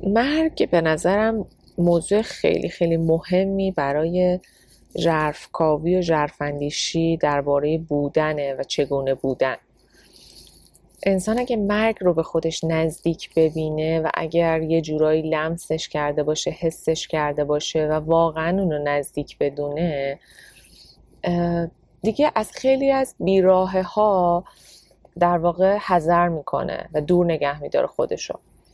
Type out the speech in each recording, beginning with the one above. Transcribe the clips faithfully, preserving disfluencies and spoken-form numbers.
مرگ به نظرم موضوع خیلی خیلی مهمی برای ژرفکاوی و ژرفاندیشی درباره بودنه و چگونه بودن. انسان اگه مرگ رو به خودش نزدیک ببینه و اگر یه جورایی لمسش کرده باشه، حسش کرده باشه و واقعا اون رو نزدیک بدونه، دیگه از خیلی از بیراهه ها در واقع حذر میکنه و دور نگه میداره خودشو.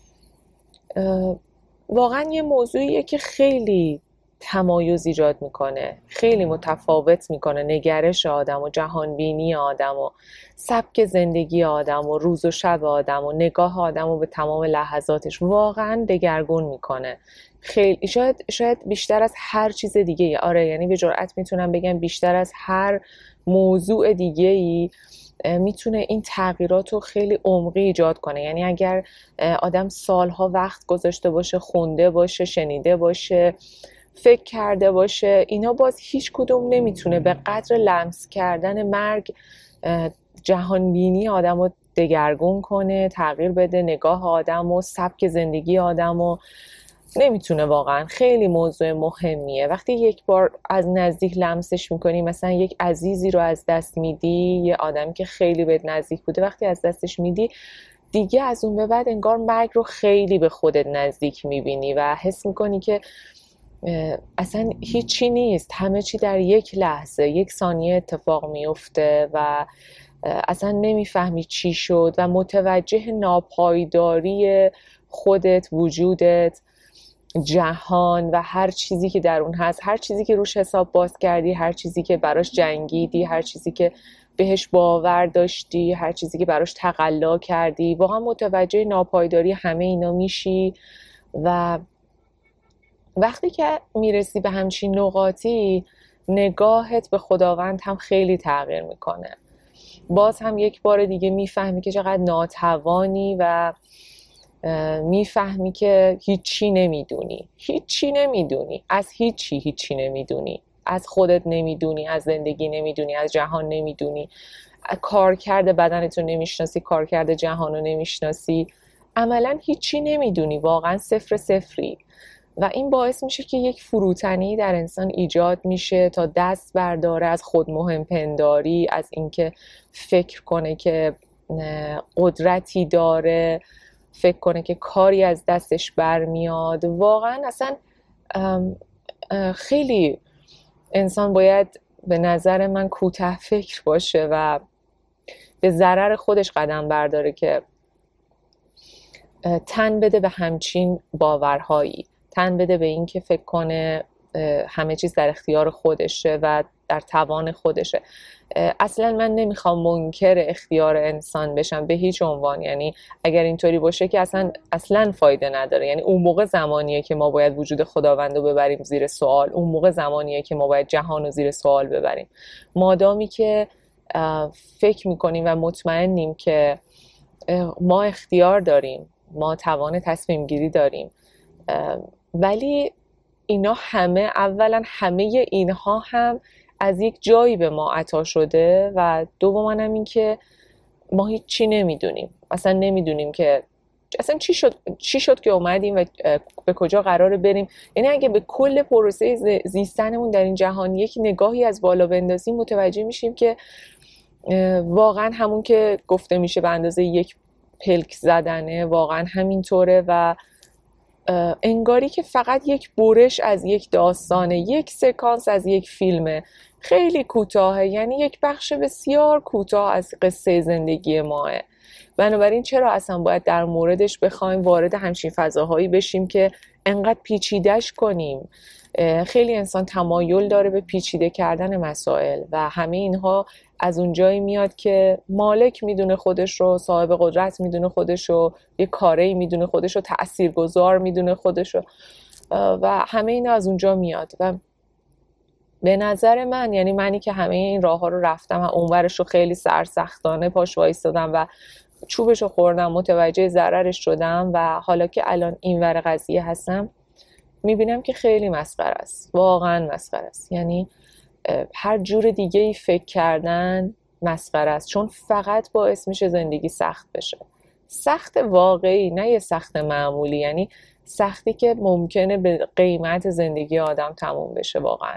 واقعا یه موضوعیه که خیلی تمایز ایجاد میکنه، خیلی متفاوت میکنه نگرش آدم و جهانبینی آدم و سبک زندگی آدم و روز و شب آدم و نگاه آدم و به تمام لحظاتش واقعا دگرگون میکنه. خیلی شاید شاید بیشتر از هر چیز دیگه، آره یعنی به جرئت میتونم بگم بیشتر از هر موضوع دیگه‌ای میتونه این تغییرات رو خیلی عمقی ایجاد کنه. یعنی اگر آدم سالها وقت گذاشته باشه، خونده باشه، شنیده باشه، فکر کرده باشه، اینا باز هیچ کدوم نمیتونه به قدر لمس کردن مرگ جهانبینی آدم رو دگرگون کنه، تغییر بده نگاه آدم و سبک زندگی آدم و نمیتونه. واقعا خیلی موضوع مهمیه. وقتی یک بار از نزدیک لمسش میکنی، مثلا یک عزیزی رو از دست میدی، یه آدمی که خیلی بهت نزدیک بوده وقتی از دستش میدی، دیگه از اون به بعد انگار مرگ رو خیلی به خودت نزدیک میبینی و حس میکنی که اصلا هیچی نیست، همه چی در یک لحظه، یک ثانیه اتفاق میفته و اصلا نمیفهمی چی شد و متوجه ناپایداری خودت، وجودت، جهان و هر چیزی که در اون هست، هر چیزی که روش حساب باز کردی، هر چیزی که براش جنگیدی، هر چیزی که بهش باور داشتی، هر چیزی که براش تقلا کردی، واقعا متوجه ناپایداری همه اینا میشی. و وقتی که میرسی به همچین نقاطی، نگاهت به خداوند هم خیلی تغییر میکنه. باز هم یک بار دیگه میفهمی که چقدر ناتوانی و میفهمی که هیچی نمیدونی، هیچی نمیدونی، از هیچی هیچی نمیدونی، از خودت نمیدونی، از زندگی نمیدونی، از جهان نمیدونی، کارکرد بدنت رو نمیشناسی، کارکرد جهان رو نمیشناسی، عملا هیچی نمیدونی، واقعا صفر صفری. و این باعث میشه که یک فروتنی در انسان ایجاد میشه تا دست برداره از خود مهم پنداری، از اینکه فکر کنه که قدرتی داره، فکر کنه که کاری از دستش برمیاد. واقعا اصلا خیلی انسان باید به نظر من کوته فکر باشه و به ضرر خودش قدم برداره که تن بده به همچین باورهایی، تن بده به این که فکر کنه همه چیز در اختیار خودشه و در توان خودشه. اصلا من نمیخوام منکر اختیار انسان بشم به هیچ عنوان. یعنی اگر اینطوری باشه که اصلا اصلا فایده نداره. یعنی اون موقع زمانیه که ما باید وجود خداوند رو ببریم زیر سوال، اون موقع زمانیه که ما باید جهان رو زیر سوال ببریم. مادامی که فکر میکنیم و مطمئنیم که ما اختیار داریم، ما توان تصمیم گیری داریم، ولی اینا همه، اولا همه اینها هم از یک جایی به ما عطا شده و دوما هم این که ما هیچ چی نمیدونیم، اصلا نمیدونیم که اصلا چی شد چی شد که اومدیم و به کجا قراره بریم. یعنی اگه به کل پروسه زیستنمون در این جهان یک نگاهی از بالا بندازیم، متوجه میشیم که واقعا همون که گفته میشه به اندازه یک پلک زدنه، واقعا همینطوره و انگاری که فقط یک برش از یک داستانه، یک سکانس از یک فیلمه خیلی کوتاهه، یعنی یک بخش بسیار کوتاه از قصه زندگی ماه. بنابراین چرا اصلا باید در موردش بخوایم وارد همچین فضاهایی بشیم که انقدر پیچیدش کنیم؟ خیلی انسان تمایل داره به پیچیده کردن مسائل و همه اینها از اونجایی میاد که مالک میدونه خودش رو، صاحب قدرت میدونه خودش رو، یه کاری میدونه خودش رو، تأثیرگذار میدونه خودش رو و همه اینا از اونجا میاد. و به نظر من، یعنی منی که همه این راه ها رو رفتم و اونورش رو خیلی سرسختانه پاش وایستادم و چوبش رو خوردم، متوجه ضررش شدم و حالا که الان اینور قضیه هستم میبینم که خیلی مسخره است، واقعا مسخره است. یعنی هر جور دیگه ای فکر کردن مسخره است، چون فقط باعث میشه زندگی سخت بشه، سخت واقعی، نه یه سخت معمولی، یعنی سختی که ممکنه به قیمت زندگی آدم تموم بشه واقعا.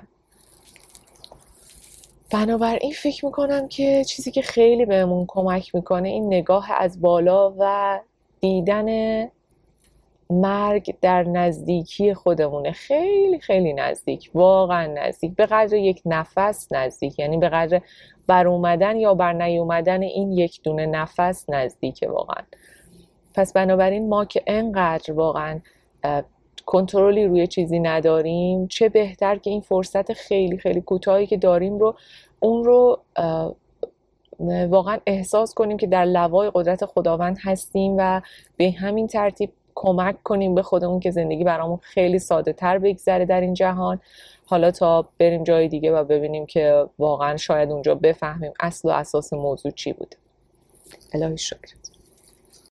بنابراین فکر میکنم که چیزی که خیلی بهمون کمک میکنه این نگاه از بالا و دیدن مرگ در نزدیکی خودمونه، خیلی خیلی نزدیک، واقعا نزدیک، به قدر یک نفس نزدیک، یعنی به قدر بر اومدن یا بر نیومدن این یک دونه نفس نزدیکه واقعا. پس بنابراین ما که انقدر واقعا کنترلی روی چیزی نداریم، چه بهتر که این فرصت خیلی خیلی کوتاهی که داریم رو اون رو واقعا احساس کنیم که در لوای قدرت خداوند هستیم و به همین ترتیب کمک کنیم به خودمون که زندگی برامون خیلی ساده تر بگذره در این جهان، حالا تا بریم جای دیگه و ببینیم که واقعا شاید اونجا بفهمیم اصل و اساس موضوع چی بود. الهی شکر.